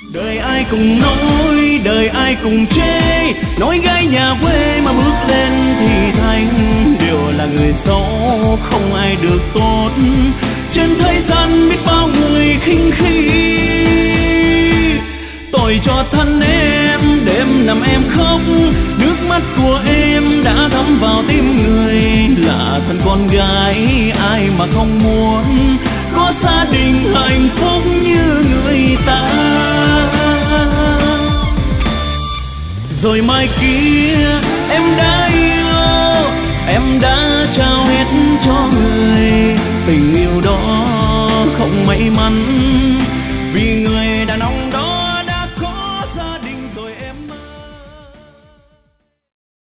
Đời ai cùng nói, đời ai cùng chê, nói gái nhà quê mà bước lên thì thành đều là người xấu, không ai được tốt. Trên thế gian biết bao người khinh khi, tội cho thân em, đêm nằm em khóc, nước mắt của em đã thấm vào tim người. Là thân con gái ai mà không muốn có gia đình hạnh phúc như người ta. Rồi mai kia em đã yêu, em đã trao hết cho người, tình yêu đó không may mắn